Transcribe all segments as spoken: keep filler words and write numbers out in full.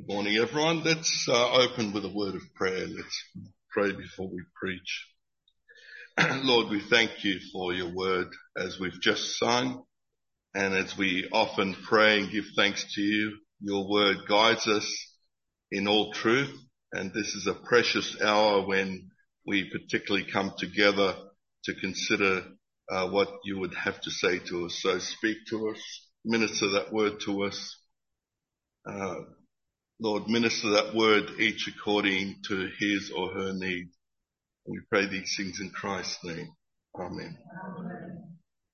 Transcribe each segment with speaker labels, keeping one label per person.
Speaker 1: Good morning, everyone. Let's uh, open with a word of prayer. Let's pray before we preach. Lord, we thank you for your word as we've just sung, and as we often pray and give thanks to you. Your word guides us in all truth, and this is a precious hour when we particularly come together to consider uh, what you would have to say to us. So speak to us, minister that word to us. Uh, Lord, minister that word each according to his or her need. We pray these things in Christ's name. Amen. Amen.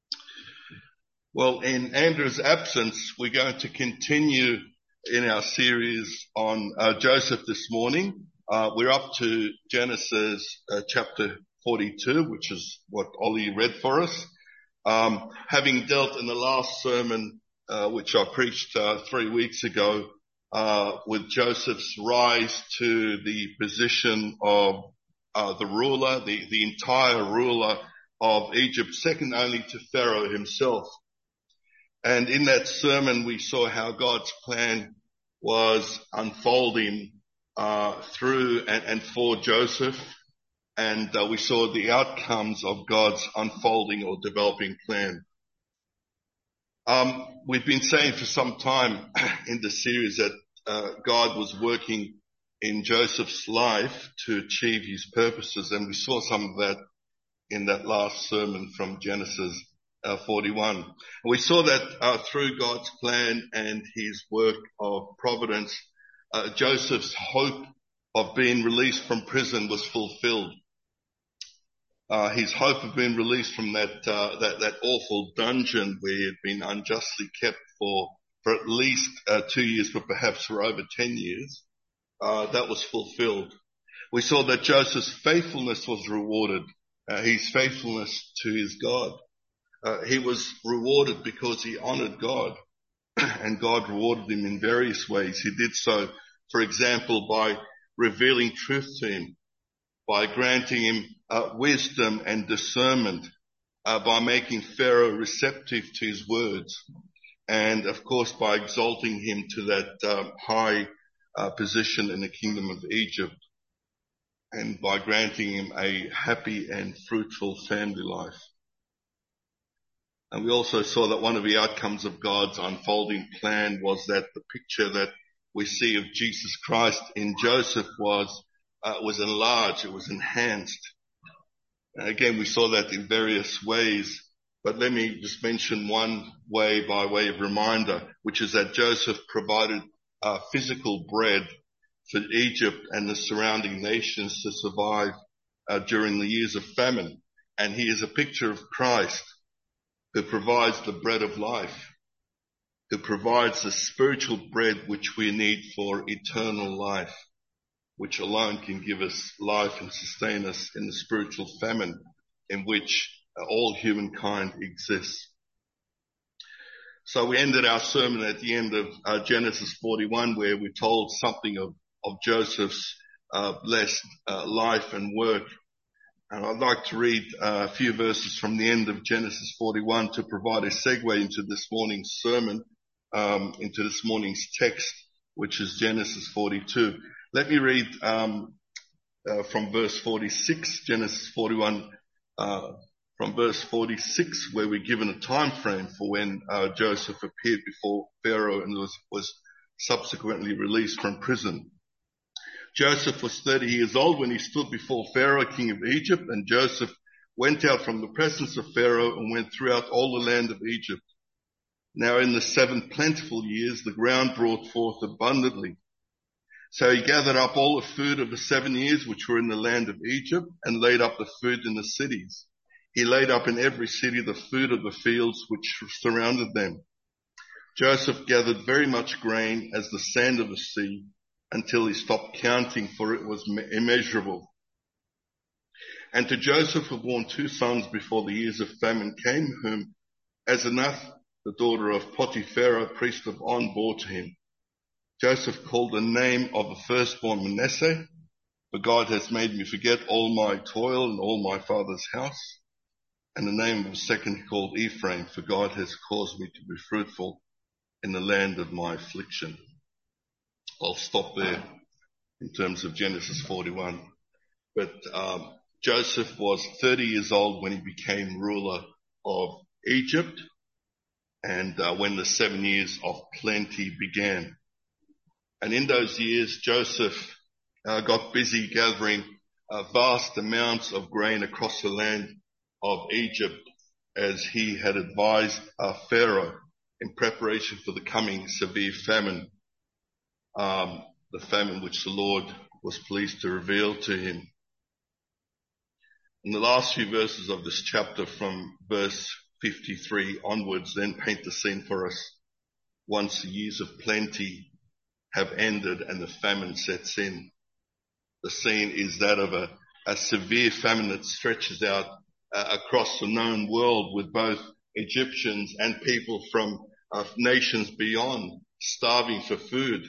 Speaker 1: Well, in Andrew's absence, we're going to continue in our series on uh, Joseph this morning. Uh, we're up to Genesis uh, chapter forty-two, which is what Ollie read for us. Um, having dealt in the last sermon, uh, which I preached uh, three weeks ago, Uh, with Joseph's rise to the position of uh, the ruler, the, the entire ruler of Egypt, second only to Pharaoh himself. And in that sermon, we saw how God's plan was unfolding uh, through and, and for Joseph, and uh, we saw the outcomes of God's unfolding or developing plan. Um, we've been saying for some time in the series that uh, God was working in Joseph's life to achieve his purposes, and we saw some of that in that last sermon from Genesis uh, forty-one. We saw that uh, through God's plan and his work of providence, uh, Joseph's hope of being released from prison was fulfilled. Uh, his hope of being released from that, uh, that, that awful dungeon where he had been unjustly kept for, for at least, uh, two years, but perhaps for over ten years, uh, that was fulfilled. We saw that Joseph's faithfulness was rewarded, uh, his faithfulness to his God. Uh, he was rewarded because he honored God, and God rewarded him in various ways. He did so, for example, by revealing truth to him, by granting him uh, wisdom and discernment, uh, by making Pharaoh receptive to his words, and of course by exalting him to that um, high uh, position in the kingdom of Egypt, and by granting him a happy and fruitful family life. And we also saw that one of the outcomes of God's unfolding plan was that the picture that we see of Jesus Christ in Joseph was Uh, was enlarged, it was enhanced. And again, we saw that in various ways, but let me just mention one way by way of reminder, which is that Joseph provided uh, physical bread for Egypt and the surrounding nations to survive uh, during the years of famine. And he is a picture of Christ, who provides the bread of life, who provides the spiritual bread which we need for eternal life, which alone can give us life and sustain us in the spiritual famine in which all humankind exists. So we ended our sermon at the end of uh, Genesis forty-one, where we're told something of, of Joseph's uh, blessed uh, life and work. And I'd like to read uh, a few verses from the end of Genesis forty-one to provide a segue into this morning's sermon, um, into this morning's text, which is Genesis forty-two. Let me read um, uh, from verse forty-six, Genesis forty-one, uh, from verse forty-six, where we're given a time frame for when uh, Joseph appeared before Pharaoh and was, was subsequently released from prison. Joseph was thirty years old when he stood before Pharaoh, king of Egypt, and Joseph went out from the presence of Pharaoh and went throughout all the land of Egypt. Now in the seven plentiful years, the ground brought forth abundantly. So he gathered up all the food of the seven years which were in the land of Egypt and laid up the food in the cities. He laid up in every city the food of the fields which surrounded them. Joseph gathered very much grain as the sand of the sea until he stopped counting, for it was immeasurable. And to Joseph were born two sons before the years of famine came, whom Asenath, the daughter of Potiphar, priest of On, bore to him. Joseph called the name of the firstborn Manasseh, for God has made me forget all my toil and all my father's house. And the name of the second he called Ephraim, for God has caused me to be fruitful in the land of my affliction. I'll stop there in terms of Genesis forty-one. But um, Joseph was thirty years old when he became ruler of Egypt, and uh, when the seven years of plenty began. And in those years, Joseph uh, got busy gathering uh, vast amounts of grain across the land of Egypt, as he had advised uh, Pharaoh in preparation for the coming severe famine, um, the famine which the Lord was pleased to reveal to him. In the last few verses of this chapter, from verse fifty-three onwards, then paint the scene for us once the years of plenty have ended and the famine sets in. The scene is that of a, a severe famine that stretches out uh, across the known world, with both Egyptians and people from uh, nations beyond starving for food.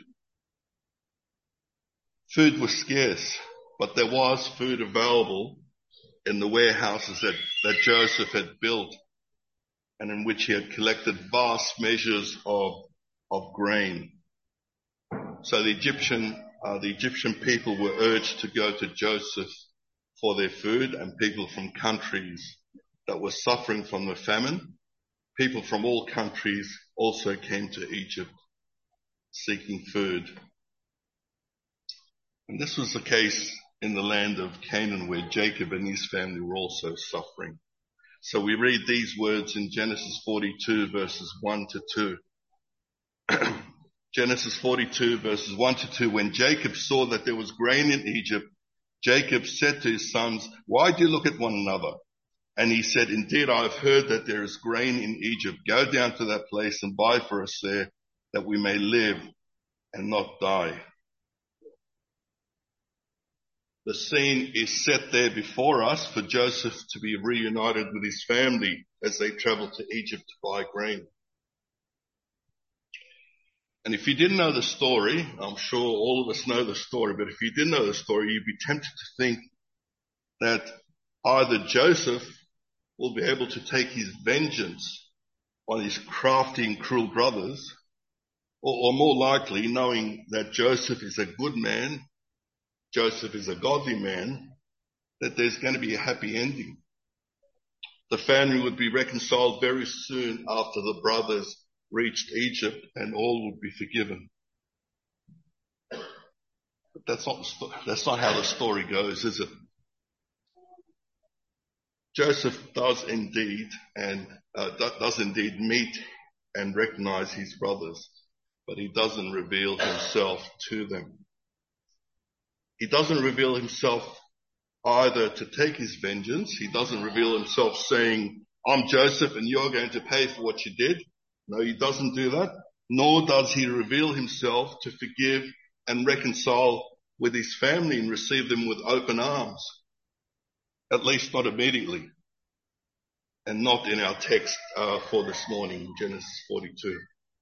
Speaker 1: Food was scarce, but there was food available in the warehouses that, that Joseph had built, and in which he had collected vast measures of, of grain. So the Egyptian, uh, the Egyptian people were urged to go to Joseph for their food, and people from countries that were suffering from the famine, people from all countries also came to Egypt seeking food. And this was the case in the land of Canaan, where Jacob and his family were also suffering. So we read these words in Genesis forty-two, verses one to two. Genesis forty-two, verses one to two. When Jacob saw that there was grain in Egypt, Jacob said to his sons, "Why do you look at one another?" And he said, "Indeed, I have heard that there is grain in Egypt. Go down to that place and buy for us there, that we may live and not die." The scene is set there before us for Joseph to be reunited with his family as they travel to Egypt to buy grain. And if you didn't know the story, I'm sure all of us know the story, but if you didn't know the story, you'd be tempted to think that either Joseph will be able to take his vengeance on his crafty and cruel brothers, or, or more likely, knowing that Joseph is a good man, Joseph is a godly man, that there's going to be a happy ending. The family would be reconciled very soon after the brothers reached Egypt, and all would be forgiven. But that's not, that's not how the story goes, is it? Joseph does indeed, and uh, does indeed meet and recognize his brothers, but he doesn't reveal himself to them. He doesn't reveal himself either to take his vengeance. He doesn't reveal himself saying, "I'm Joseph and you're going to pay for what you did." No, he doesn't do that. Nor does he reveal himself to forgive and reconcile with his family and receive them with open arms. At least not immediately. And not in our text uh, for this morning, Genesis forty-two.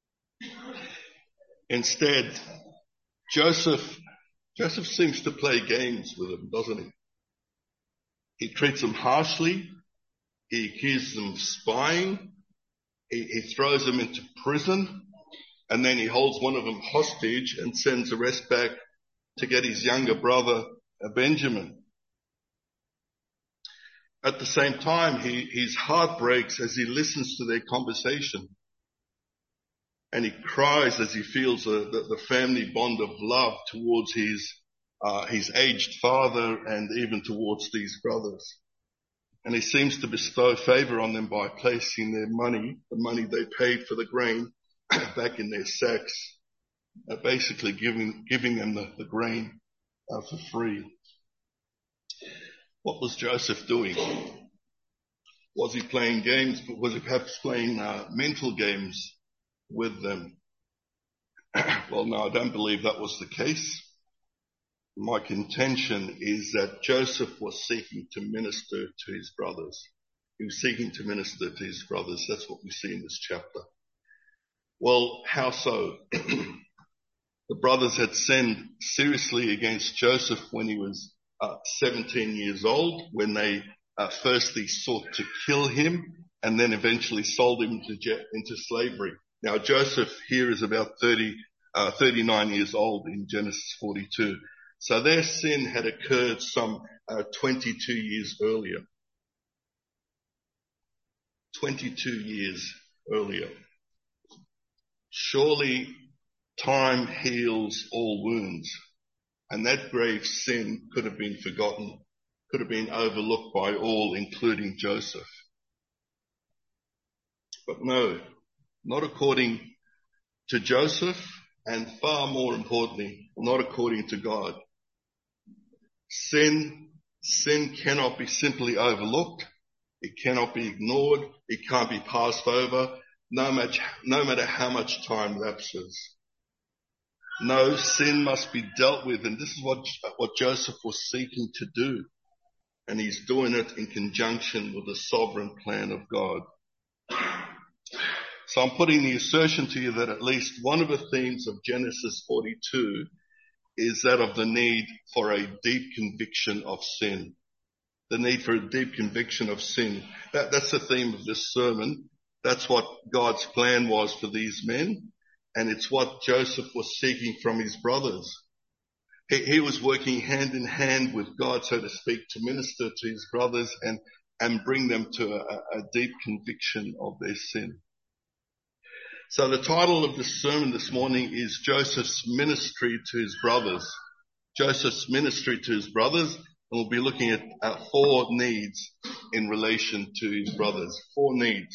Speaker 1: Instead, Joseph Joseph seems to play games with them, doesn't he? He treats them harshly. He accuses them of spying. He, he throws them into prison. And then he holds one of them hostage and sends the rest back to get his younger brother, Benjamin. At the same time, he, his heart breaks as he listens to their conversation. And he cries as he feels the, the, the family bond of love towards his, uh, his aged father and even towards these brothers. And he seems to bestow favor on them by placing their money, the money they paid for the grain, back in their sacks, uh, basically giving, giving them the, the grain uh, for free. What was Joseph doing? Was he playing games? Was he perhaps playing uh, mental games with them? Well, no, I don't believe that was the case. My contention is that Joseph was seeking to minister to his brothers. He was seeking to minister to his brothers. That's what we see in this chapter. Well, how so? The brothers had sinned seriously against Joseph when he was uh, seventeen years old, when they uh, firstly sought to kill him and then eventually sold him into, into slavery. Now, Joseph here is about thirty, uh, thirty-nine years old in Genesis forty-two. So their sin had occurred some uh, twenty-two years earlier. twenty-two years earlier. Surely time heals all wounds, and that grave sin could have been forgotten, could have been overlooked by all, including Joseph. But no, not according to Joseph, and far more importantly, not according to God. Sin, sin cannot be simply overlooked. It cannot be ignored. It can't be passed over, no matter, no matter how much time lapses. No, sin must be dealt with, and this is what, what Joseph was seeking to do. And he's doing it in conjunction with the sovereign plan of God. So I'm putting the assertion to you that at least one of the themes of Genesis forty-two is that of the need for a deep conviction of sin. The need for a deep conviction of sin. That, that's the theme of this sermon. That's what God's plan was for these men. And it's what Joseph was seeking from his brothers. He, he was working hand in hand with God, so to speak, to minister to his brothers and, and bring them to a, a deep conviction of their sin. So the title of this sermon this morning is Joseph's Ministry to His Brothers. Joseph's Ministry to His Brothers. And we'll be looking at uh, four needs in relation to his brothers. Four needs.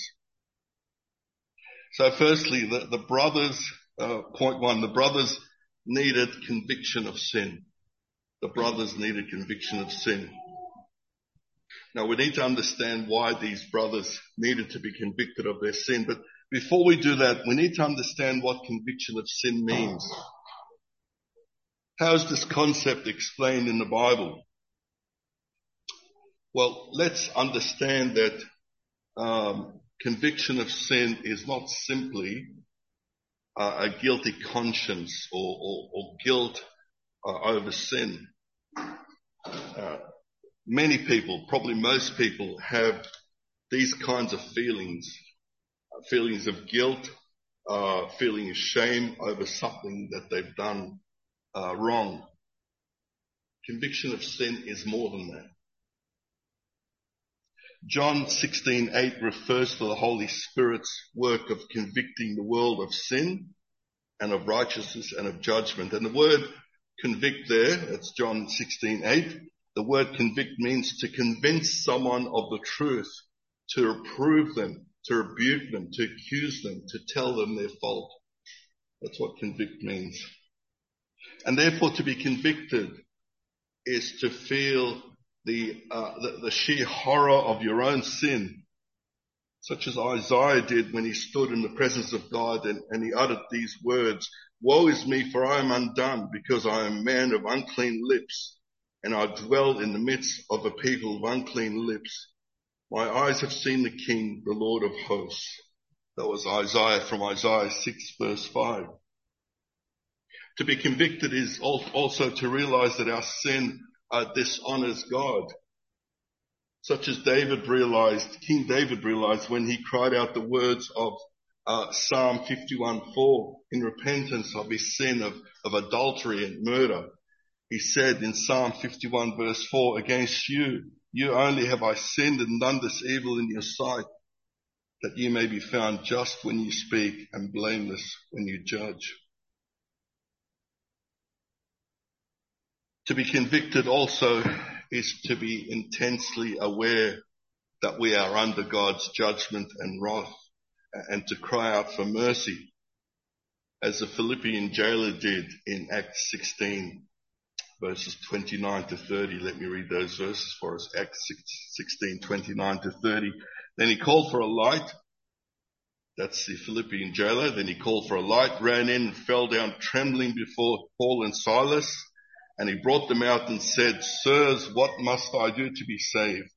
Speaker 1: So firstly, the, the brothers, uh, point one, the brothers needed conviction of sin. The brothers needed conviction of sin. Now we need to understand why these brothers needed to be convicted of their sin. But before we do that, we need to understand what conviction of sin means. How is this concept explained in the Bible? Well, let's understand that um, conviction of sin is not simply uh, a guilty conscience or, or, or guilt uh, over sin. Uh, many people, probably most people, have these kinds of feelings, uh, feelings of guilt, uh, feeling of shame over something that they've done uh, wrong. Conviction of sin is more than that. John sixteen eight refers to the Holy Spirit's work of convicting the world of sin and of righteousness and of judgment. And the word convict there, that's John sixteen eight. The word convict means to convince someone of the truth, to reprove them, to rebuke them, to accuse them, to tell them their fault. That's what convict means. And therefore to be convicted is to feel The, uh, the, the sheer horror of your own sin, such as Isaiah did when he stood in the presence of God and, and he uttered these words, "Woe is me, for I am undone, because I am a man of unclean lips, and I dwell in the midst of a people of unclean lips. My eyes have seen the King, the Lord of hosts." That was Isaiah from Isaiah six verse five. To be convicted is also to realize that our sin Uh, dishonors God, such as David realized, King David realized when he cried out the words of uh, Psalm fifty-one four in repentance of his sin of, of adultery and murder. He said in Psalm fifty-one verse four, "Against you, you only have I sinned and done this evil in your sight, that you may be found just when you speak and blameless when you judge." To be convicted also is to be intensely aware that we are under God's judgment and wrath, and to cry out for mercy, as the Philippian jailer did in Acts sixteen, verses twenty-nine to thirty. Let me read those verses for us. Acts sixteen, twenty-nine to thirty. Then he called for a light. That's the Philippian jailer. Then he called for a light, ran in, and fell down trembling before Paul and Silas. And he brought them out and said, "Sirs, what must I do to be saved?"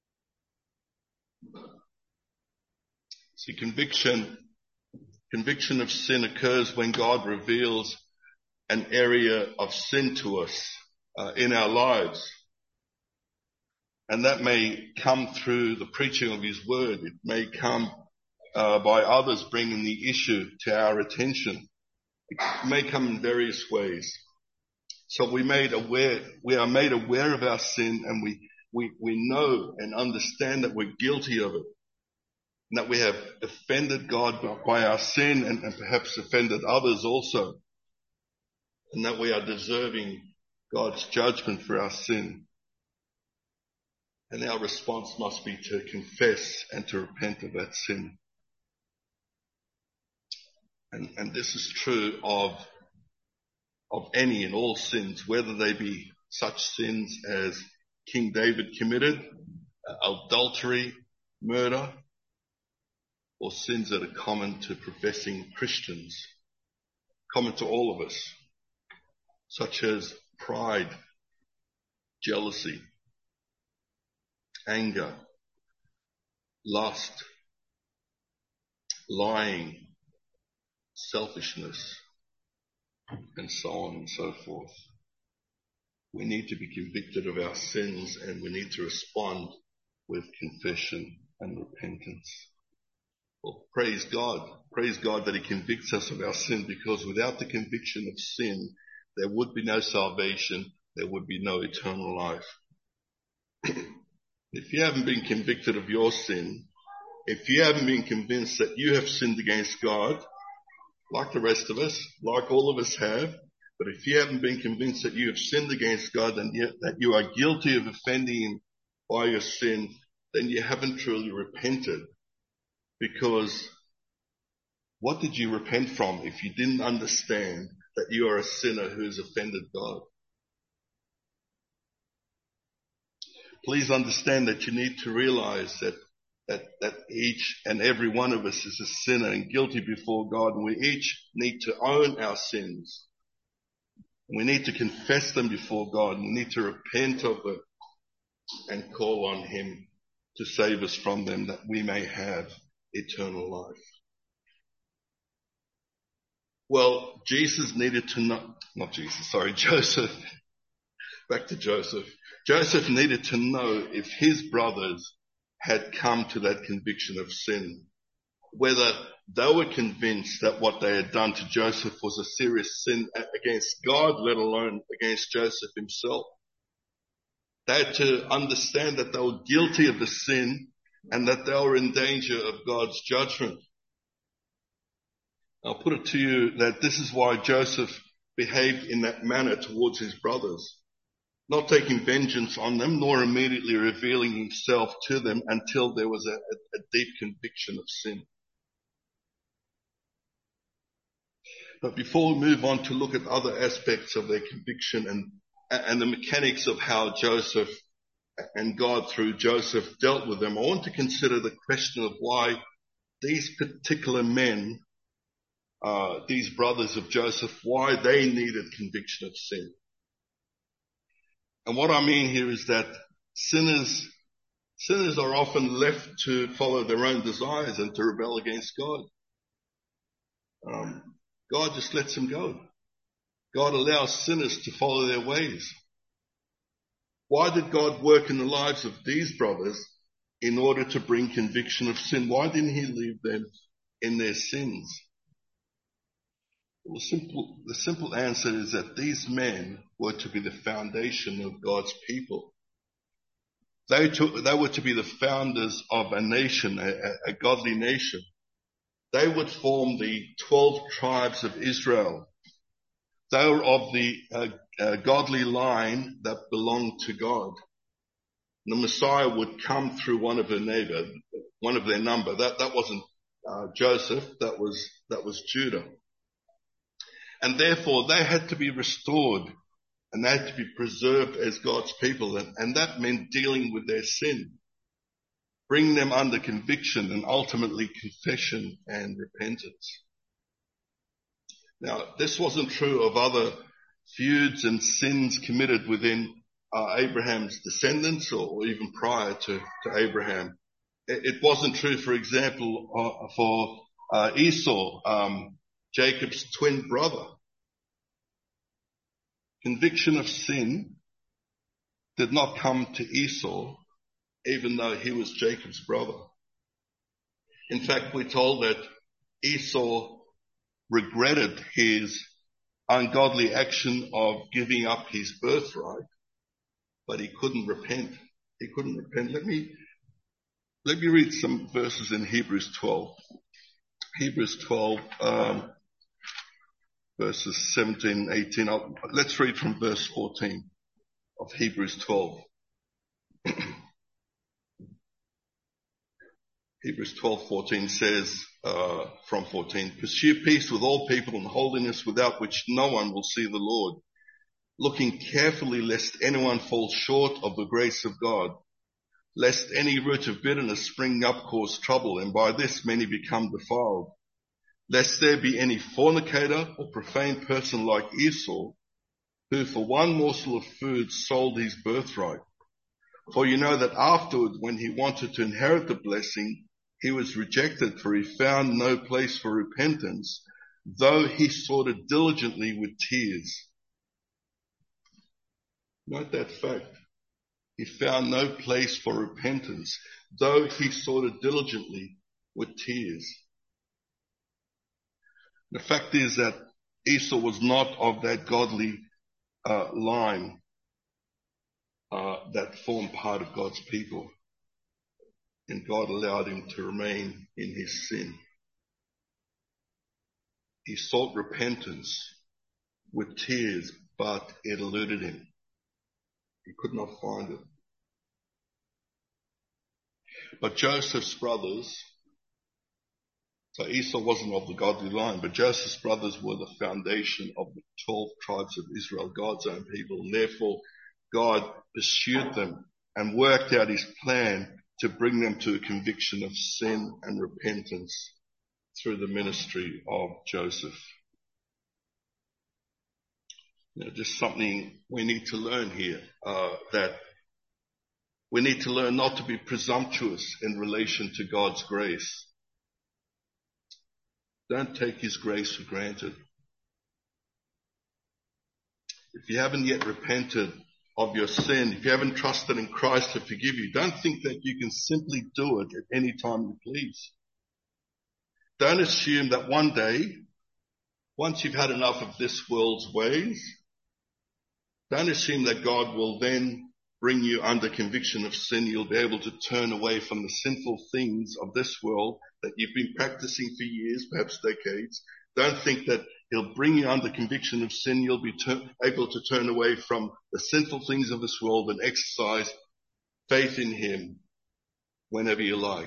Speaker 1: See, conviction, conviction of sin occurs when God reveals an area of sin to us uh, in our lives. And that may come through the preaching of his word. It may come uh, by others bringing the issue to our attention. It may come in various ways. So we made aware, we are made aware of our sin, and we, we, we know and understand that we're guilty of it, and that we have offended God by our sin, and, and perhaps offended others also, and that we are deserving God's judgment for our sin. And our response must be to confess and to repent of that sin. And, and this is true of, of any and all sins, whether they be such sins as King David committed, uh, adultery, murder, or sins that are common to professing Christians, common to all of us, such as pride, jealousy, anger, lust, lying, selfishness, and so on and so forth. We need to be convicted of our sins, and we need to respond with confession and repentance. Well, praise God. Praise God that He convicts us of our sin, because without the conviction of sin, there would be no salvation, there would be no eternal life. If you haven't been convicted of your sin, if you haven't been convinced that you have sinned against God, like the rest of us, like all of us have, but if you haven't been convinced that you have sinned against God and yet that you are guilty of offending Him by your sin, then you haven't truly repented. Because what did you repent from if you didn't understand that you are a sinner who has offended God? Please understand that you need to realize that, that, that each and every one of us is a sinner and guilty before God, and we each need to own our sins. We need to confess them before God, and we need to repent of them and call on Him to save us from them, that we may have eternal life. Well, Jesus needed to know, not Jesus, sorry, Joseph. Back to Joseph. Joseph needed to know if his brothers had come to that conviction of sin, whether they were convinced that what they had done to Joseph was a serious sin against God, let alone against Joseph himself. They had to understand that they were guilty of the sin and that they were in danger of God's judgment. I'll put it to you that this is why Joseph behaved in that manner towards his brothers, not taking vengeance on them, nor immediately revealing himself to them until there was a, a deep conviction of sin. But before we move on to look at other aspects of their conviction and, and the mechanics of how Joseph and God through Joseph dealt with them, I want to consider the question of why these particular men, uh, these brothers of Joseph, why they needed conviction of sin. And what I mean here is that sinners, sinners are often left to follow their own desires and to rebel against God. Um, God just lets them go. God allows sinners to follow their ways. Why did God work in the lives of these brothers in order to bring conviction of sin? Why didn't He leave them in their sins? Well, the simple, the simple answer is that these men were to be the foundation of God's people. They, took, they were to be the founders of a nation, a, a godly nation. They would form the twelve tribes of Israel. They were of the uh, uh, godly line that belonged to God. The Messiah would come through one of their neighbor, one of their number. That that wasn't uh, Joseph. That was that was Judah. And therefore, they had to be restored and they had to be preserved as God's people. And, and that meant dealing with their sin, bringing them under conviction and ultimately confession and repentance. Now, this wasn't true of other feuds and sins committed within uh, Abraham's descendants or, or even prior to, to Abraham. It, it wasn't true, for example, uh, for uh, Esau, um, Jacob's twin brother. Conviction of sin did not come to Esau, even though he was Jacob's brother. In fact, we're told that Esau regretted his ungodly action of giving up his birthright, but he couldn't repent. He couldn't repent. Let me, let me read some verses in Hebrews twelve. Hebrews twelve, um, verses seventeen and eighteen. I'll, let's read from verse fourteen of Hebrews twelve. Hebrews twelve fourteen says, uh, from fourteen, pursue peace with all people and holiness, without which no one will see the Lord, looking carefully lest anyone fall short of the grace of God, lest any root of bitterness spring up cause trouble, and by this many become defiled, lest there be any fornicator or profane person like Esau, who for one morsel of food sold his birthright. For you know that afterwards, when he wanted to inherit the blessing, he was rejected, for he found no place for repentance, though he sought it diligently with tears. Note that fact. He found no place for repentance, though he sought it diligently with tears. The fact is that Esau was not of that godly uh, line uh, that formed part of God's people. And God allowed him to remain in his sin. He sought repentance with tears, but it eluded him. He could not find it. But Joseph's brothers, so Esau wasn't of the godly line, but Joseph's brothers were the foundation of the twelve tribes of Israel, God's own people. And therefore, God pursued them and worked out his plan to bring them to a conviction of sin and repentance through the ministry of Joseph. You know, just something we need to learn here, uh, that we need to learn not to be presumptuous in relation to God's grace. Don't take his grace for granted. If you haven't yet repented of your sin, if you haven't trusted in Christ to forgive you, don't think that you can simply do it at any time you please. Don't assume that one day, once you've had enough of this world's ways, don't assume that God will then bring you under conviction of sin. You'll be able to turn away from the sinful things of this world that you've been practicing for years, perhaps decades. Don't think that he'll bring you under conviction of sin. You'll be ter- able to turn away from the sinful things of this world and exercise faith in him whenever you like.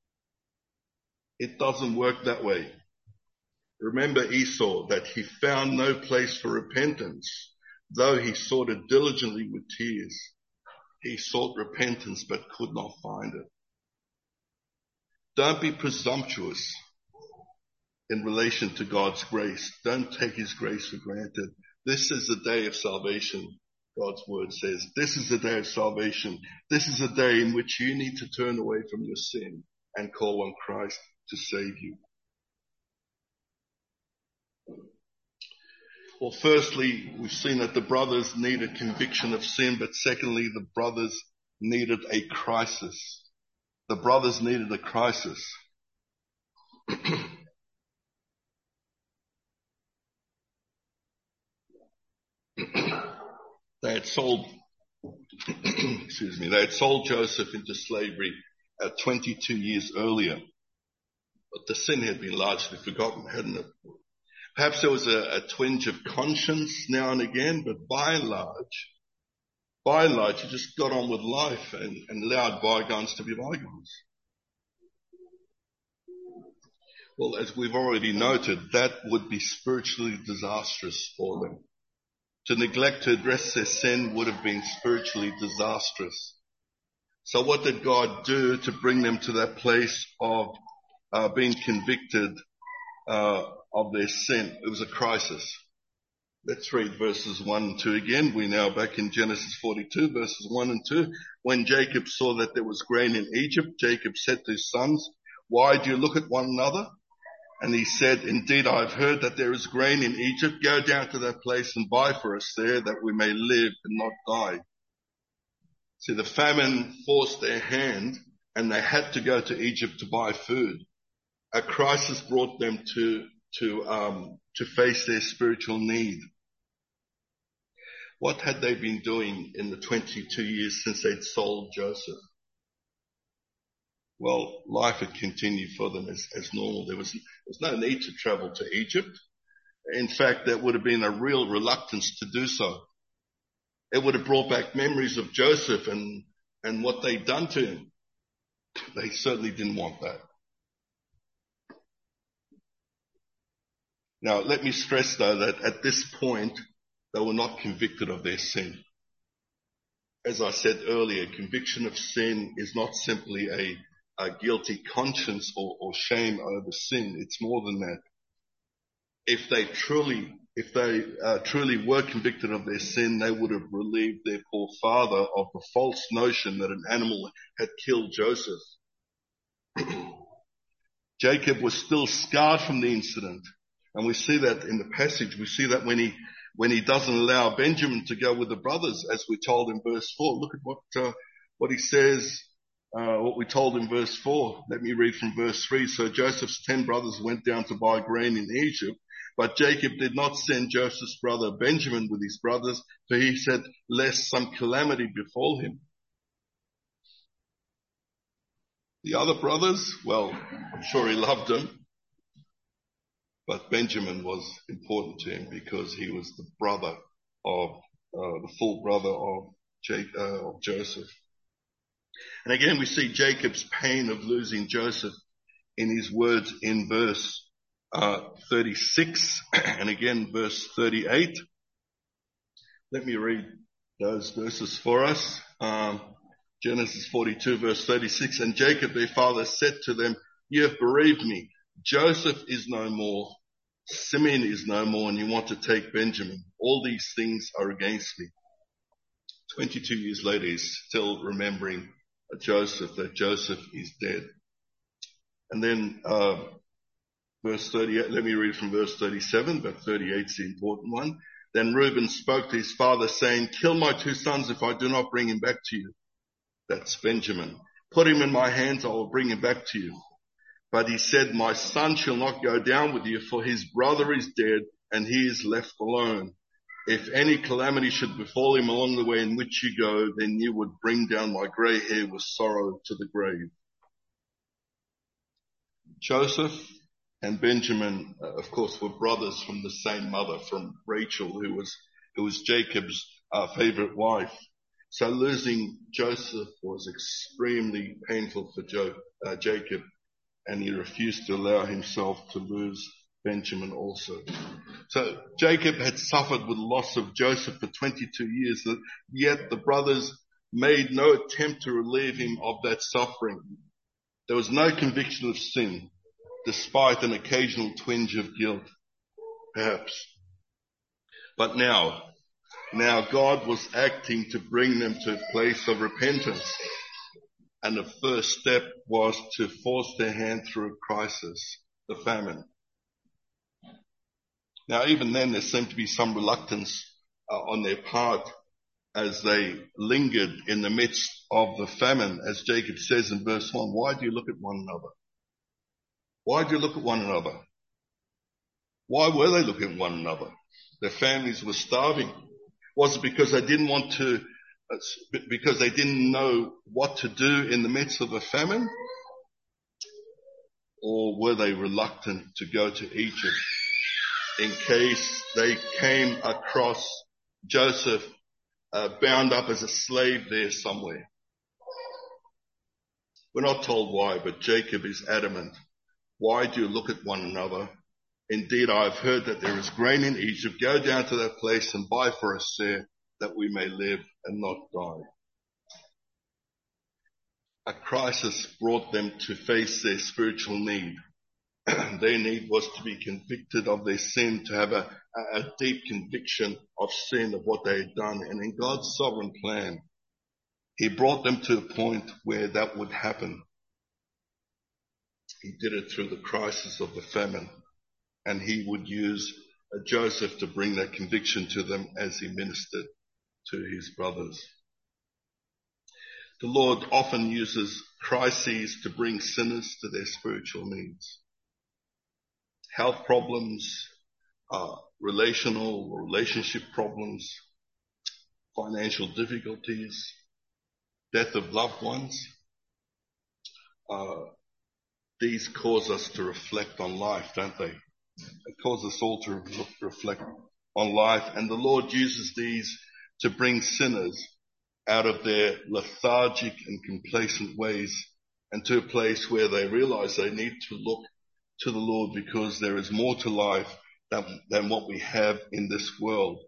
Speaker 1: It doesn't work that way. Remember Esau, that he found no place for repentance, though he sought it diligently with tears. He sought repentance but could not find it. Don't be presumptuous in relation to God's grace. Don't take his grace for granted. This is the day of salvation, God's word says. This is the day of salvation. This is the day in which you need to turn away from your sin and call on Christ to save you. Well, firstly, we've seen that the brothers needed conviction of sin, but secondly, the brothers needed a crisis. The brothers needed a crisis. They had sold, excuse me, they had sold Joseph into slavery at twenty-two years earlier. But the sin had been largely forgotten, hadn't it? Perhaps there was a, a twinge of conscience now and again, but by and large, by and large, you just got on with life and, and allowed bygones to be bygones. Well, as we've already noted, that would be spiritually disastrous for them. To neglect to address their sin would have been spiritually disastrous. So what did God do to bring them to that place of uh, being convicted uh, of their sin? It was a crisis. Let's read verses one and two again. We're now back in Genesis forty-two, verses one and two. When Jacob saw that there was grain in Egypt, Jacob said to his sons, "Why do you look at one another?" And he said, "Indeed, I've heard that there is grain in Egypt. Go down to that place and buy for us there, that we may live and not die." See, the famine forced their hand, and they had to go to Egypt to buy food. A crisis brought them to, to, um, to face their spiritual need. What had they been doing in the twenty-two years since they'd sold Joseph? Well, life had continued for them as, as normal. There was, there was no need to travel to Egypt. In fact, there would have been a real reluctance to do so. It would have brought back memories of Joseph and, and what they'd done to him. They certainly didn't want that. Now, let me stress, though, that at this point, they were not convicted of their sin. As I said earlier, conviction of sin is not simply a, a guilty conscience or, or shame over sin. It's more than that. If they truly, if they uh, truly were convicted of their sin, they would have relieved their poor father of the false notion that an animal had killed Joseph. Jacob was still scarred from the incident. And we see that in the passage. We see that when he when he doesn't allow Benjamin to go with the brothers, as we're told in verse four. Look at what uh, what he says, uh, what we told in verse four. Let me read from verse three. So Joseph's ten brothers went down to buy grain in Egypt, but Jacob did not send Joseph's brother Benjamin with his brothers, for he said, lest some calamity befall him. The other brothers, well, I'm sure he loved them. But Benjamin was important to him because he was the brother of, uh, the full brother of, Jake, uh, of Joseph. And again, we see Jacob's pain of losing Joseph in his words in verse uh, thirty-six and again verse thirty-eight. Let me read those verses for us. Um, Genesis forty-two verse thirty-six. And Jacob their father said to them, you have bereaved me. Joseph is no more, Simeon is no more, and you want to take Benjamin. All these things are against me. twenty-two years later, he's still remembering Joseph, that Joseph is dead. And then uh, verse thirty-eight, let me read from verse thirty-seven, but thirty-eight is the important one. Then Reuben spoke to his father, saying, kill my two sons if I do not bring him back to you. That's Benjamin. Put him in my hands, I will bring him back to you. But he said, my son shall not go down with you, for his brother is dead, and he is left alone. If any calamity should befall him along the way in which you go, then you would bring down my grey hair with sorrow to the grave. Joseph and Benjamin, uh, of course, were brothers from the same mother, from Rachel, who was, who was Jacob's uh, favorite wife. So losing Joseph was extremely painful for Jo- uh, Jacob. And he refused to allow himself to lose Benjamin also. So Jacob had suffered with the loss of Joseph for twenty-two years, yet the brothers made no attempt to relieve him of that suffering. There was no conviction of sin, despite an occasional twinge of guilt, perhaps. But now, now God was acting to bring them to a place of repentance. And the first step was to force their hand through a crisis, the famine. Now, even then, there seemed to be some reluctance uh, on their part as they lingered in the midst of the famine. As Jacob says in verse one, why do you look at one another? Why do you look at one another? Why were they looking at one another? Their families were starving. Was it because they didn't want to because they didn't know what to do in the midst of a famine? Or were they reluctant to go to Egypt in case they came across Joseph uh, bound up as a slave there somewhere? We're not told why, but Jacob is adamant. Why do you look at one another? Indeed, I have heard that there is grain in Egypt. Go down to that place and buy for us there, that we may live and not die. A crisis brought them to face their spiritual need. Their need was to be convicted of their sin, to have a, a deep conviction of sin, of what they had done. And in God's sovereign plan, He brought them to a point where that would happen. He did it through the crisis of the famine, and He would use Joseph to bring that conviction to them as He ministered to his brothers. The Lord often uses crises to bring sinners to their spiritual needs. health problems, uh, relational or relationship problems, financial difficulties, death of loved ones. Uh, these cause us to reflect on life, don't they? It causes us all to re- reflect on life. And the Lord uses these to bring sinners out of their lethargic and complacent ways and to a place where they realize they need to look to the Lord, because there is more to life than, than what we have in this world.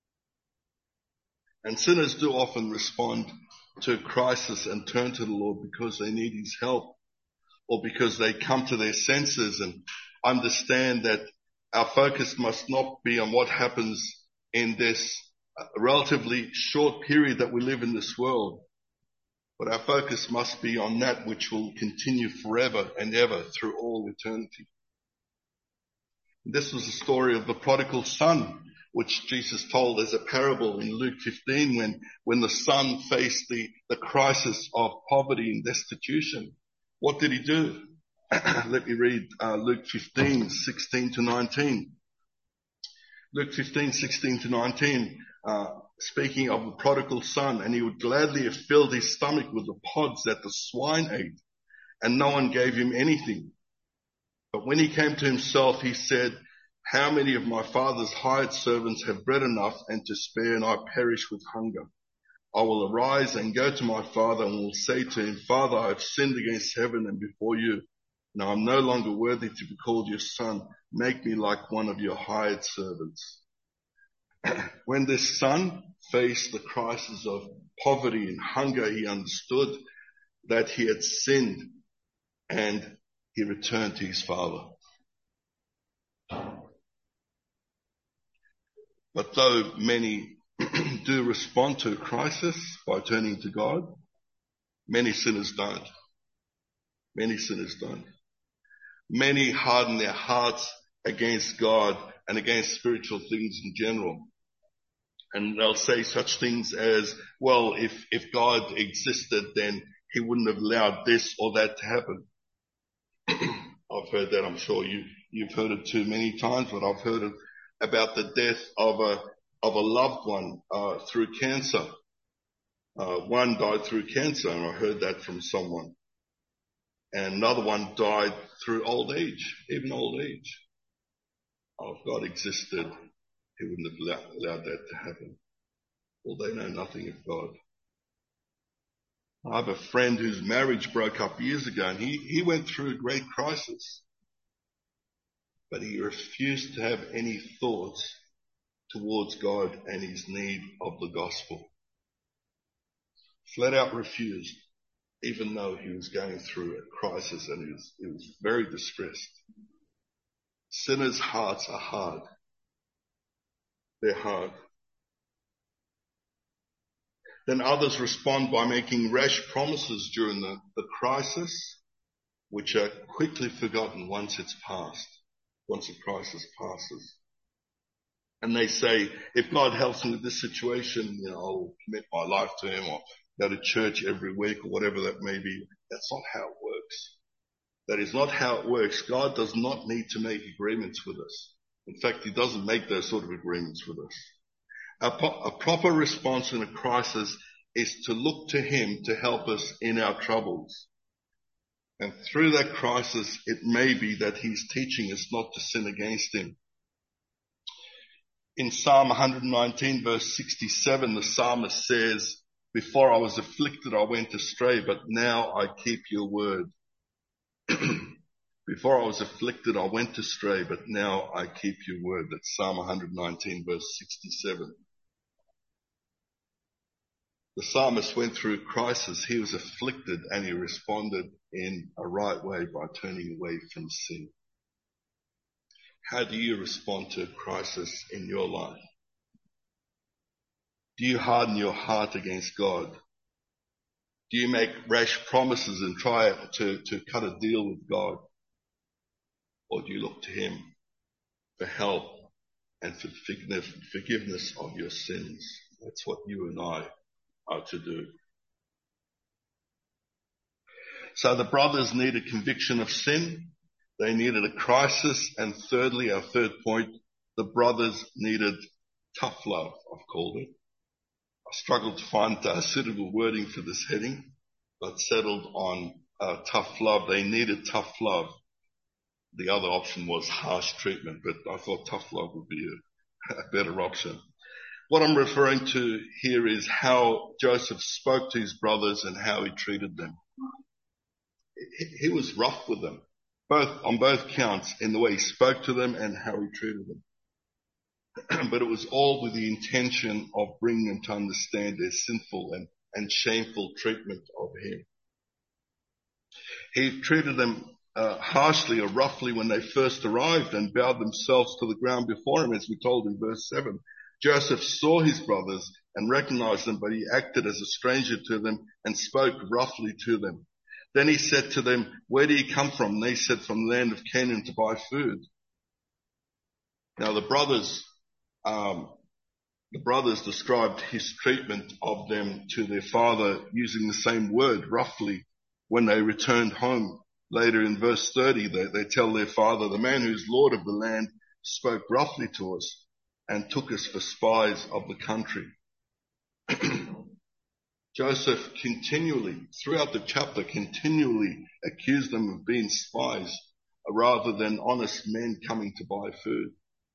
Speaker 1: And sinners do often respond to a crisis and turn to the Lord because they need his help, or because they come to their senses and understand that our focus must not be on what happens in this relatively short period that we live in this world, but our focus must be on that which will continue forever and ever through all eternity. This was the story of the prodigal son, which Jesus told as a parable in Luke fifteen, when, when the son faced the, the crisis of poverty and destitution. What did he do? Let me read uh, Luke fifteen, sixteen to nineteen. Luke fifteen, sixteen to nineteen, uh, speaking of the prodigal son, and he would gladly have filled his stomach with the pods that the swine ate, and no one gave him anything. But when he came to himself, he said, how many of my father's hired servants have bread enough and to spare, and I perish with hunger? I will arise and go to my father and will say to him, Father, I have sinned against heaven and before you. Now I'm no longer worthy to be called your son. Make me like one of your hired servants. When this son faced the crisis of poverty and hunger, he understood that he had sinned, and he returned to his father. But though many do respond to a crisis by turning to God, many sinners don't. Many sinners don't. Many harden their hearts against God and against spiritual things in general. And they'll say such things as, well, if, if God existed, then he wouldn't have allowed this or that to happen. I've heard that. I'm sure you, you've heard it too many times, but I've heard it about the death of a, of a loved one, uh, through cancer. Uh, one died through cancer, and I heard that from someone. And another one died through old age, even old age. Oh, if God existed, he wouldn't have allowed, allowed that to happen. Well, they know nothing of God. I have a friend whose marriage broke up years ago, and he, he went through a great crisis. But he refused to have any thoughts towards God and his need of the gospel. Flat out refused, even though he was going through a crisis and he was, he was very distressed. Sinners' hearts are hard. They're hard. Then others respond by making rash promises during the, the crisis, which are quickly forgotten once it's passed, once the crisis passes. And they say, if God helps me with this situation, you know, I'll commit my life to him or go to church every week or whatever that may be. That's not how it works. That is not how it works. God does not need to make agreements with us. In fact, he doesn't make those sort of agreements with us. A, po- a proper response in a crisis is to look to him to help us in our troubles. And through that crisis, it may be that he's teaching us not to sin against him. In Psalm one nineteen, verse sixty-seven, the psalmist says, before I was afflicted, I went astray, but now I keep your word. Before I was afflicted, I went astray, but now I keep your word. That's Psalm one nineteen, verse sixty-seven. The psalmist went through a crisis. He was afflicted, and he responded in a right way by turning away from sin. How do you respond to a crisis in your life? Do you harden your heart against God? Do you make rash promises and try to, to cut a deal with God? Or do you look to him for help and for forgiveness of your sins? That's what you and I are to do. So the brothers need a conviction of sin. They needed a crisis. And thirdly, our third point, the brothers needed tough love, I've called it. I struggled to find uh, suitable wording for this heading, but settled on uh, tough love. They needed tough love. The other option was harsh treatment, but I thought tough love would be a, a better option. What I'm referring to here is how Joseph spoke to his brothers and how he treated them. He, he was rough with them, both on both counts, in the way he spoke to them and how he treated them. But it was all with the intention of bringing them to understand their sinful and, and shameful treatment of him. He treated them uh, harshly or roughly when they first arrived and bowed themselves to the ground before him, as we told in verse seven. Joseph saw his brothers and recognized them, but he acted as a stranger to them and spoke roughly to them. Then he said to them, "Where do you come from?" And they said, "From the land of Canaan to buy food." Now the brothers Um, the brothers described his treatment of them to their father using the same word, roughly, when they returned home. Later in verse thirty, they, they tell their father, "The man who's Lord of the land spoke roughly to us and took us for spies of the country." Joseph continually, throughout the chapter, continually accused them of being spies rather than honest men coming to buy food.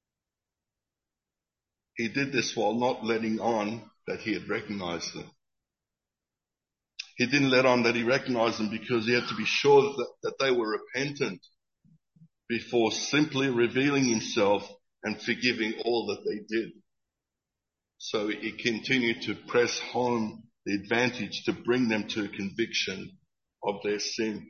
Speaker 1: He did this while not letting on that he had recognized them. He didn't let on that he recognized them because he had to be sure that, that they were repentant before simply revealing himself and forgiving all that they did. So he continued to press home the advantage to bring them to a conviction of their sin.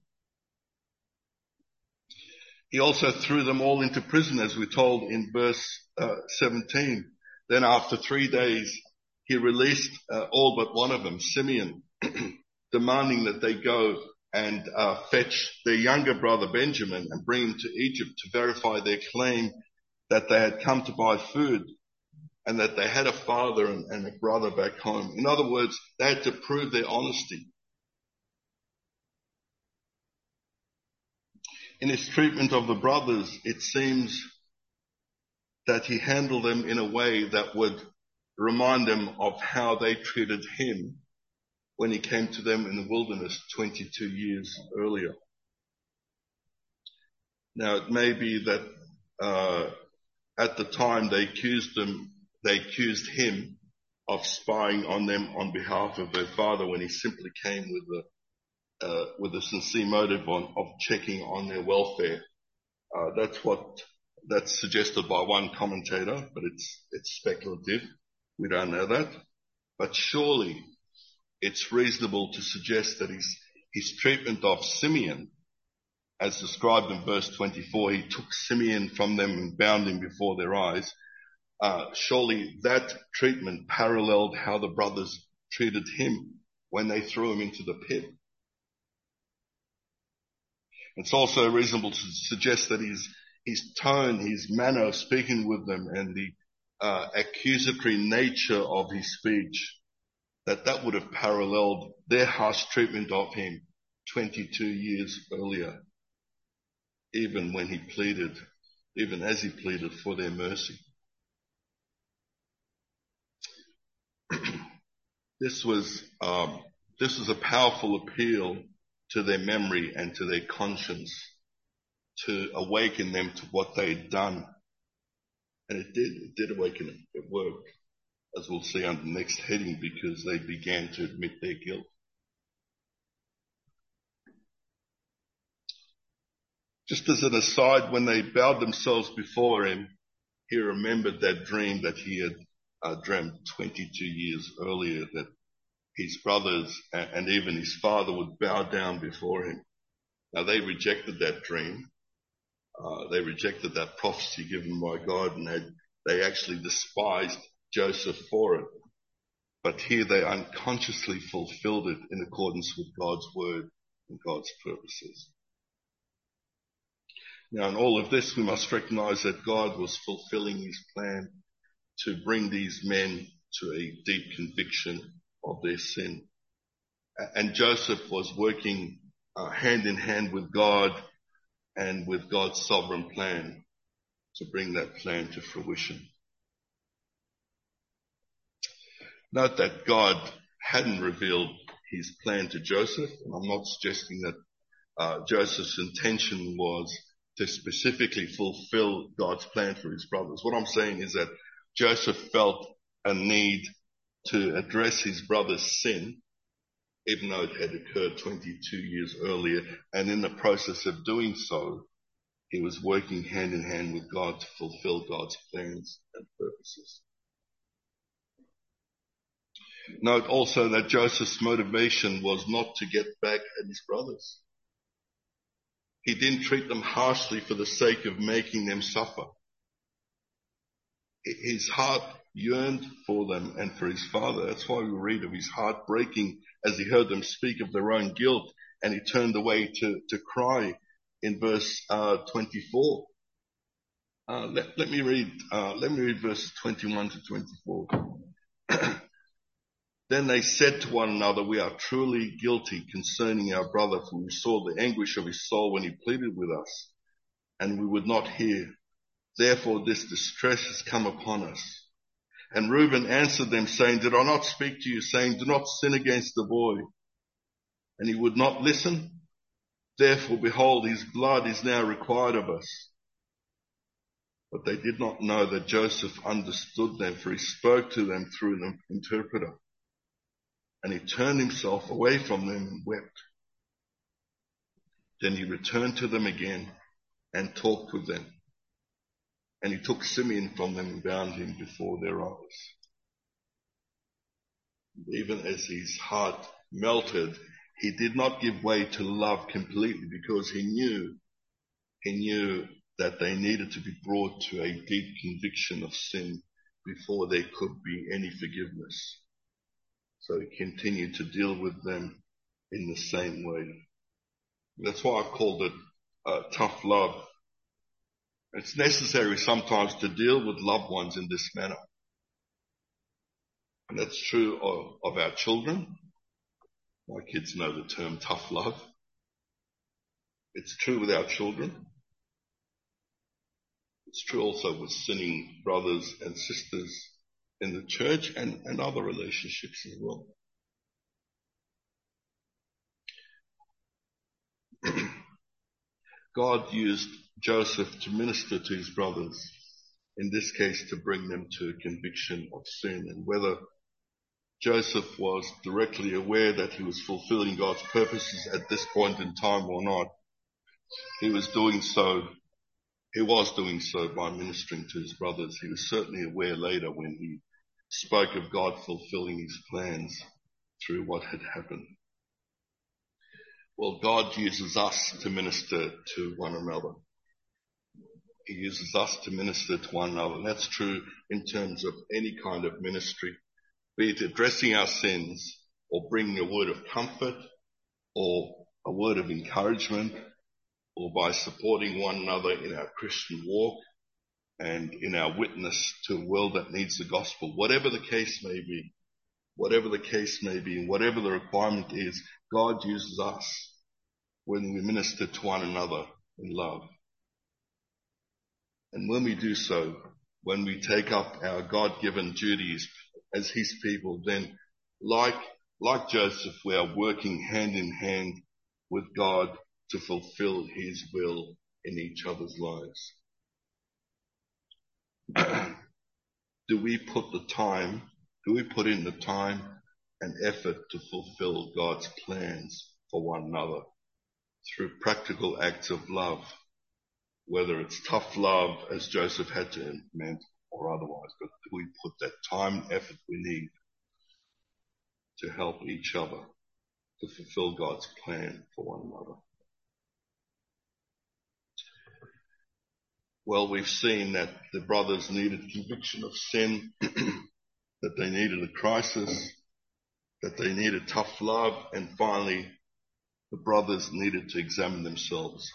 Speaker 1: He also threw them all into prison, as we're told in verse uh, seventeen. Then after three days, he released uh, all but one of them, Simeon, demanding that they go and uh, fetch their younger brother Benjamin and bring him to Egypt to verify their claim that they had come to buy food and that they had a father and, and a brother back home. In other words, they had to prove their honesty. In his treatment of the brothers, it seems that he handled them in a way that would remind them of how they treated him when he came to them in the wilderness twenty-two years earlier. Now, it may be that uh, at the time they accused them, they accused him of spying on them on behalf of their father when he simply came with a Uh, with a sincere motive on, of checking on their welfare. Uh, that's what, that's suggested by one commentator, but it's, it's speculative. We don't know that. But surely it's reasonable to suggest that his, his treatment of Simeon, as described in verse twenty-four, he took Simeon from them and bound him before their eyes. Uh, surely that treatment paralleled how the brothers treated him when they threw him into the pit. It's also reasonable to suggest that his, his tone, his manner of speaking with them and the uh, accusatory nature of his speech, that that would have paralleled their harsh treatment of him twenty-two years earlier, even when he pleaded, even as he pleaded for their mercy. This was, um, this was a powerful appeal to their memory and to their conscience, to awaken them to what they had done. And it did, it did awaken them. It worked, as we'll see on the next heading, because they began to admit their guilt. Just as an aside, when they bowed themselves before him, he remembered that dream that he had uh, dreamt twenty-two years earlier, that his brothers and even his father would bow down before him. Now they rejected that dream. Uh, they rejected that prophecy given by God, and they, they actually despised Joseph for it. But here they unconsciously fulfilled it in accordance with God's word and God's purposes. Now in all of this, we must recognize that God was fulfilling his plan to bring these men to a deep conviction of their sin. And Joseph was working uh, hand in hand with God and with God's sovereign plan to bring that plan to fruition. Note that God hadn't revealed his plan to Joseph, and I'm not suggesting that uh, Joseph's intention was to specifically fulfill God's plan for his brothers. What I'm saying is that Joseph felt a need to address his brother's sin, even though it had occurred twenty-two years earlier, and in the process of doing so, he was working hand in hand with God to fulfill God's plans and purposes. Note also that Joseph's motivation was not to get back at his brothers. He didn't treat them harshly for the sake of making them suffer. His heart yearned for them and for his father. That's why we read of his heart breaking as he heard them speak of their own guilt, and he turned away to, to cry in verse uh, twenty-four. Uh, let, let me read. Uh, let me read verses twenty-one to twenty-four. Then they said to one another, "We are truly guilty concerning our brother, for we saw the anguish of his soul when he pleaded with us, and we would not hear. Therefore this distress has come upon us." And Reuben answered them, saying, "Did I not speak to you, saying, do not sin against the boy? And he would not listen. Therefore, behold, his blood is now required of us." But they did not know that Joseph understood them, for he spoke to them through an interpreter. And he turned himself away from them and wept. Then he returned to them again and talked with them. And he took Simeon from them and bound him before their eyes. Even as his heart melted, he did not give way to love completely, because he knew, he knew that they needed to be brought to a deep conviction of sin before there could be any forgiveness. So he continued to deal with them in the same way. That's why I've called it uh, tough love. It's necessary sometimes to deal with loved ones in this manner. And that's true of, of our children. My kids know the term tough love. It's true with our children. It's true also with sinning brothers and sisters in the church and, and other relationships as well. God used Joseph to minister to his brothers, in this case to bring them to a conviction of sin. And whether Joseph was directly aware that he was fulfilling God's purposes at this point in time or not, he was doing so, he was doing so by ministering to his brothers. He was certainly aware later when he spoke of God fulfilling his plans through what had happened. Well, God uses us to minister to one another. He uses us to minister to one another. And that's true in terms of any kind of ministry, be it addressing our sins or bringing a word of comfort or a word of encouragement, or by supporting one another in our Christian walk and in our witness to a world that needs the gospel. Whatever the case may be, whatever the case may be, and whatever the requirement is, God uses us when we minister to one another in love. And when we do so, when we take up our God-given duties as his people, then like, like Joseph, we are working hand in hand with God to fulfill his will in each other's lives. Do we put the time, do we put in the time and effort to fulfill God's plans for one another through practical acts of love, whether it's tough love as Joseph had to implement or otherwise, but do we put that time and effort we need to help each other to fulfill God's plan for one another? Well, we've seen that the brothers needed conviction of sin, that they needed a crisis, that they needed tough love, and finally, the brothers needed to examine themselves.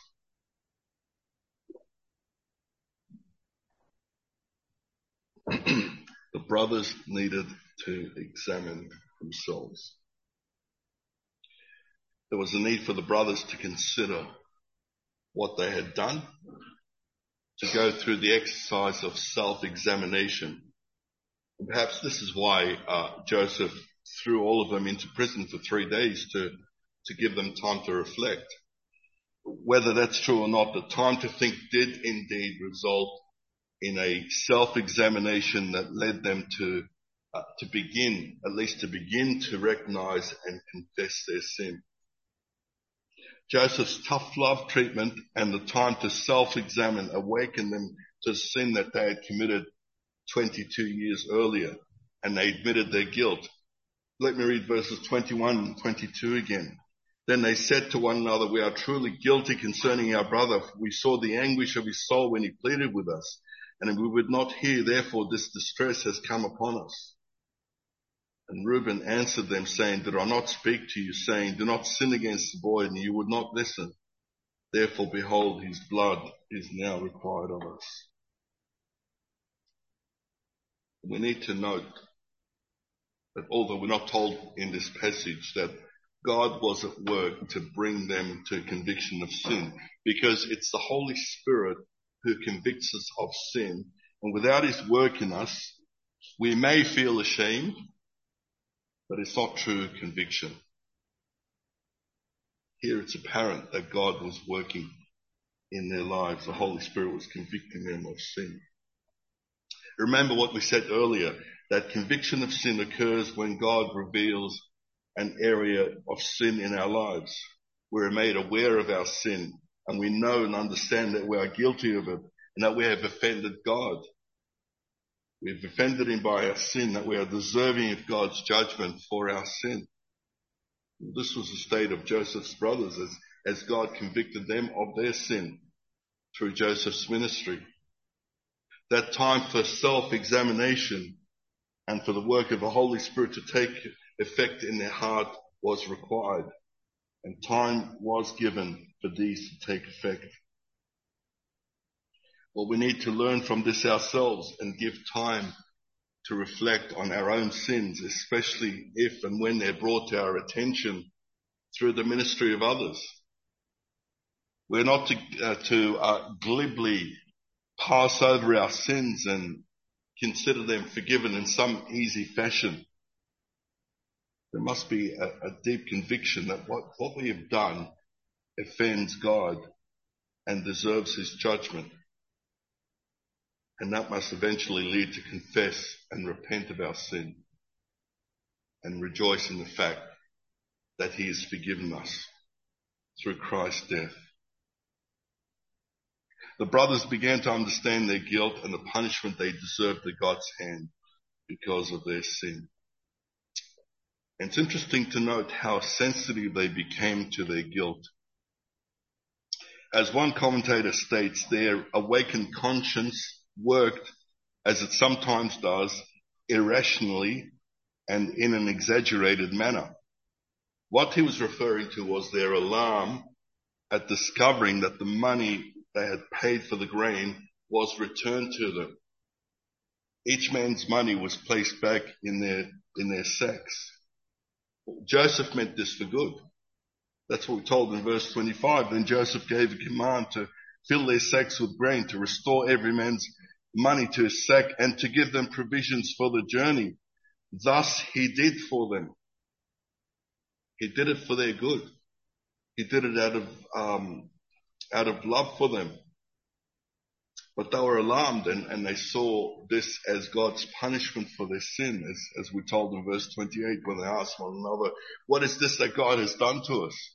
Speaker 1: The brothers needed to examine themselves. There was a need for the brothers to consider what they had done, to go through the exercise of self-examination. And perhaps this is why uh, Joseph threw all of them into prison for three days to, to give them time to reflect. Whether that's true or not, the time to think did indeed result in a self-examination that led them to uh, to begin, at least to begin to recognize and confess their sin. Joseph's tough love treatment and the time to self-examine awakened them to sin that they had committed twenty-two years earlier, and they admitted their guilt. Let me read verses twenty-one and twenty-two again. Then they said to one another, "We are truly guilty concerning our brother. We saw the anguish of his soul when he pleaded with us, and we would not hear. Therefore this distress has come upon us." And Reuben answered them, saying, "Did I not speak to you, saying, do not sin against the boy, and you would not listen? Therefore, behold, his blood is now required of us." We need to note that although we're not told in this passage that God was at work to bring them to conviction of sin, because it's the Holy Spirit who convicts us of sin. And without his work in us, we may feel ashamed, but it's not true conviction. Here it's apparent that God was working in their lives. The Holy Spirit was convicting them of sin. Remember what we said earlier, that conviction of sin occurs when God reveals an area of sin in our lives. We're made aware of our sin, and we know and understand that we are guilty of it, and that we have offended God. We've offended him by our sin, that we are deserving of God's judgment for our sin. This was the state of Joseph's brothers as, as God convicted them of their sin through Joseph's ministry. That time for self-examination and for the work of the Holy Spirit to take effect in their heart was required, and time was given for these to take effect. Well, we need to learn from this ourselves and give time to reflect on our own sins, especially if and when they're brought to our attention through the ministry of others. We're not to, uh, to uh, glibly pass over our sins and consider them forgiven in some easy fashion. There must be a, a deep conviction that what, what we have done offends God and deserves his judgment. And that must eventually lead to confess and repent of our sin and rejoice in the fact that he has forgiven us through Christ's death. The brothers began to understand their guilt and the punishment they deserved at God's hand because of their sin. And it's interesting to note how sensitive they became to their guilt. As one commentator states, their awakened conscience worked, as it sometimes does, irrationally and in an exaggerated manner. What he was referring to was their alarm at discovering that the money they had paid for the grain was returned to them. Each man's money was placed back in their in their sacks. Joseph meant this for good. That's what we're told in verse twenty-five. Then Joseph gave a command to fill their sacks with grain, to restore every man's money to his sack, and to give them provisions for the journey. Thus he did for them. He did it for their good. He did it out of um, out of love for them. But they were alarmed, and, and they saw this as God's punishment for their sin, as, as we're told in verse twenty-eight, when they asked one another, "What is this that God has done to us?"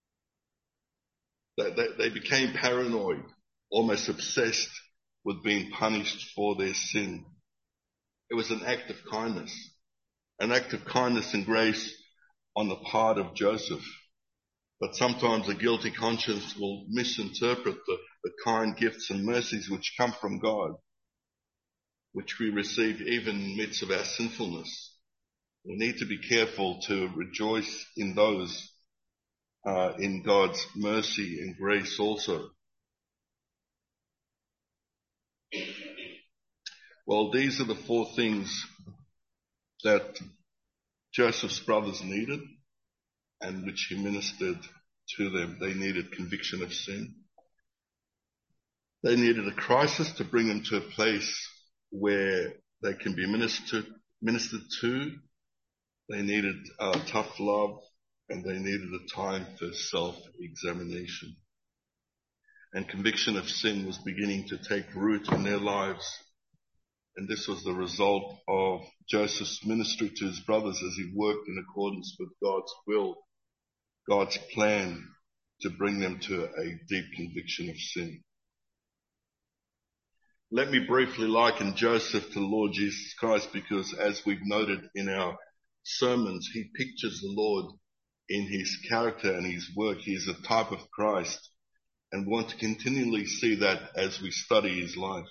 Speaker 1: They, they, they became paranoid, almost obsessed with being punished for their sin. It was an act of kindness, an act of kindness and grace on the part of Joseph. But sometimes a guilty conscience will misinterpret the, the kind gifts and mercies which come from God, which we receive even in the midst of our sinfulness. We need to be careful to rejoice in those, uh, in God's mercy and grace also. Well, these are the four things that Joseph's brothers needed, and which he ministered to them. They needed conviction of sin. They needed a crisis to bring them to a place where they can be ministered, ministered to. They needed uh, tough love, and they needed a time for self-examination. And conviction of sin was beginning to take root in their lives. And this was the result of Joseph's ministry to his brothers as he worked in accordance with God's will, God's plan to bring them to a deep conviction of sin. Let me briefly liken Joseph to the Lord Jesus Christ, because as we've noted in our sermons, he pictures the Lord in his character and his work. He is a type of Christ, and want to continually see that as we study his life.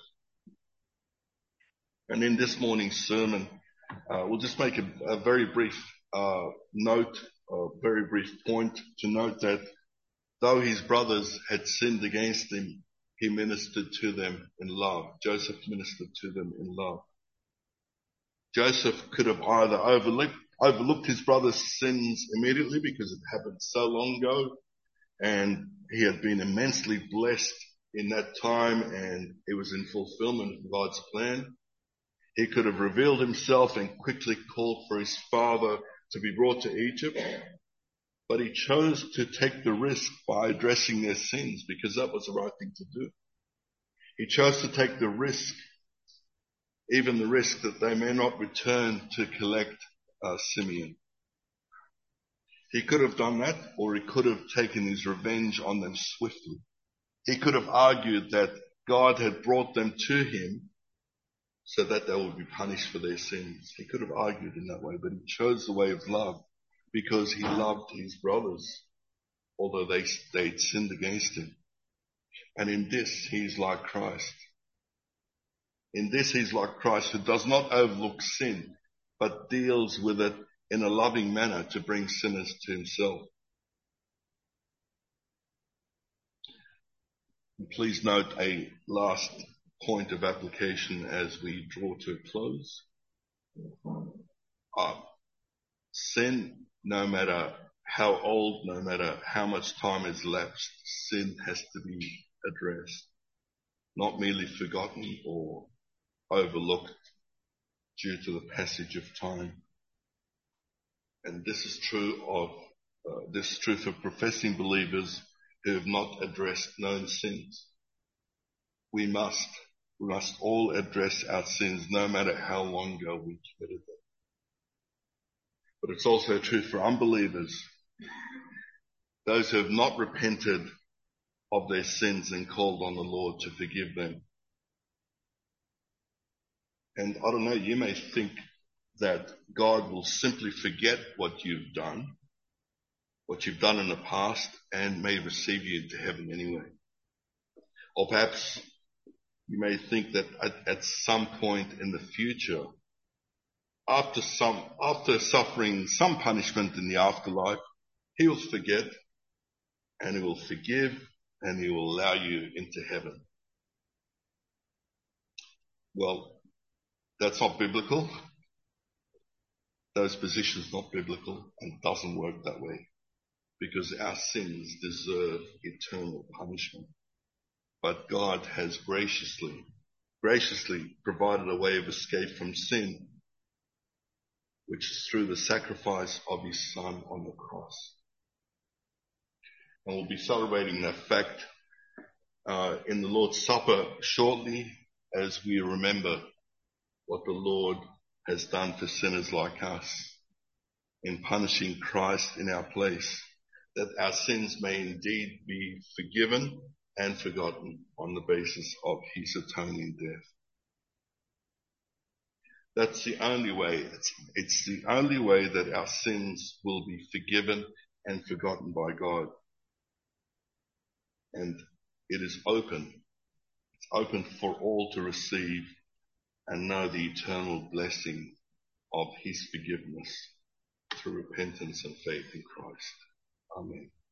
Speaker 1: And in this morning's sermon, uh, we'll just make a, a very brief uh, note, a very brief point to note that though his brothers had sinned against him, he ministered to them in love. Joseph ministered to them in love. Joseph could have either overlooked, overlooked his brother's sins immediately because it happened so long ago, and he had been immensely blessed in that time, and it was in fulfillment of God's plan. He could have revealed himself and quickly called for his father to be brought to Egypt, but he chose to take the risk by addressing their sins because that was the right thing to do. He chose to take the risk, even the risk that they may not return to collect uh, Simeon. He could have done that, or he could have taken his revenge on them swiftly. He could have argued that God had brought them to him so that they would be punished for their sins. He could have argued in that way, but he chose the way of love because he loved his brothers, although they they'd sinned against him. And in this, he's like Christ. In this, he's like Christ, who does not overlook sin, but deals with it in a loving manner to bring sinners to himself. And please note a last point of application as we draw to a close. Uh, sin, no matter how old, no matter how much time has lapsed, sin has to be addressed, not merely forgotten or overlooked due to the passage of time. And this is true of uh, this is true for professing believers who have not addressed known sins. We must, we must all address our sins, no matter how long ago we committed them. But it's also true for unbelievers, those who have not repented of their sins and called on the Lord to forgive them. And I don't know, you may think that God will simply forget what you've done, what you've done in the past, and may receive you into heaven anyway. Or perhaps you may think that at, at some point in the future, after some, after suffering some punishment in the afterlife, he will forget and he will forgive and he will allow you into heaven. Well, that's not biblical. Those positions not biblical, and doesn't work that way, because our sins deserve eternal punishment. But God has graciously, graciously provided a way of escape from sin, which is through the sacrifice of his Son on the cross. And we'll be celebrating that fact uh, in the Lord's Supper shortly, as we remember what the Lord has done for sinners like us in punishing Christ in our place, that our sins may indeed be forgiven and forgotten on the basis of his atoning death. That's the only way. It's, it's the only way that our sins will be forgiven and forgotten by God. And it is open. It's open for all to receive and know the eternal blessing of his forgiveness through repentance and faith in Christ. Amen.